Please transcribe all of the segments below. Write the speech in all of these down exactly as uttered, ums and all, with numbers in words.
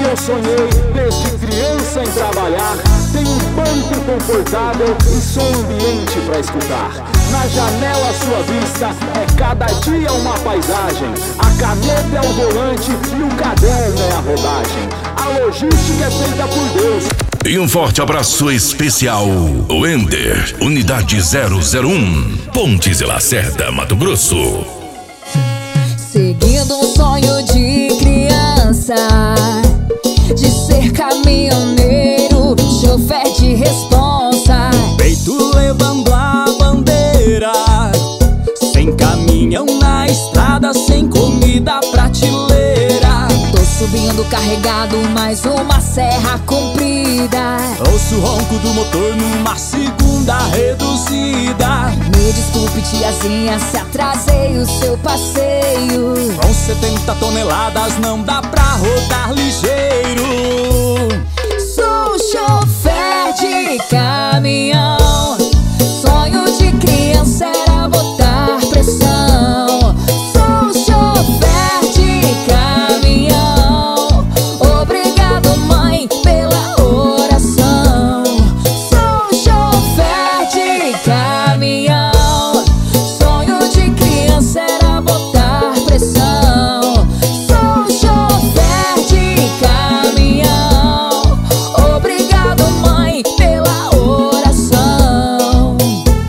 eu sonhei desde criança em trabalhar. Tem um banco confortável e som ambiente pra escutar. Na janela sua vista é cada dia uma paisagem. A caneta é o volante e o caderno é a rodagem. A logística é feita por Deus. E um forte abraço especial, Wender, Unidade zero zero um, Pontes e Lacerda, Mato Grosso. Seguindo um sonho de criança, de ser caminhoneiro, chofer de responsa. Peito levando a bandeira, sem caminhão na estrada, sem comida prateleira. Tô subindo carregado, mais uma serra comprida. Ouço o ronco do motor numa segunda reduzida. Me desculpe, tiazinha, se atrasei o seu passeio. Com setenta toneladas não dá pra rodar ligeiro. Sou chofer de caminhão, sonho de criança era botar pressão. Sou chofer de caminhão, obrigado mãe pela oração. Sou chofer de caminhão, sonho de criança era botar pressão. Sou chofer de caminhão, obrigado mãe pela oração.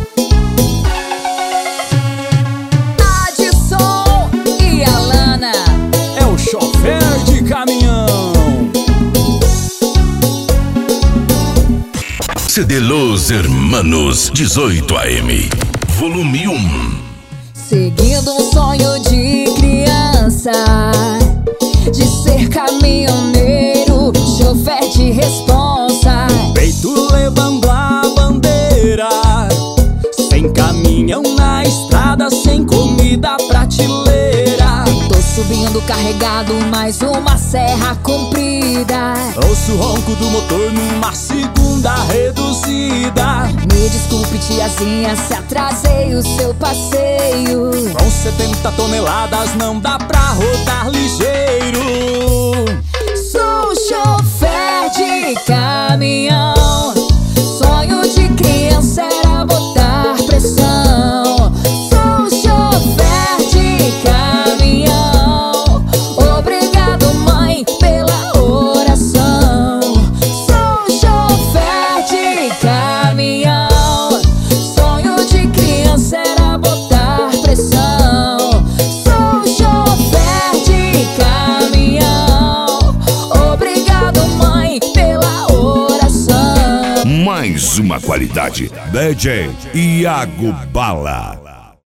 Adson e Alana É o chofer de caminhão. C D Los Hermanos dezoito A M, volume um. seguindo um sonho de criança, de ser caminhoneiro, chofer de responsa. Peito levando a bandeira, sem caminhão na estrada, sem comida prateleira. Tô subindo carregado, mais uma serra comprida. Ouço o ronco do motor numa segunda reduzida. Me desculpe, tiazinha, se atrasei o seu passeio. Com setenta toneladas não dá pra rodar ligeiro. Sou chofer de caminhão, sonho de criança era botar pressão. Sou chofer de caminhão, obrigado mãe pela oração. Sou chofer de caminhão, sonho de criança era botar pressão. Sou chofer de caminhão, obrigado mãe pela oração. Mais uma qualidade, D J Iago Bala.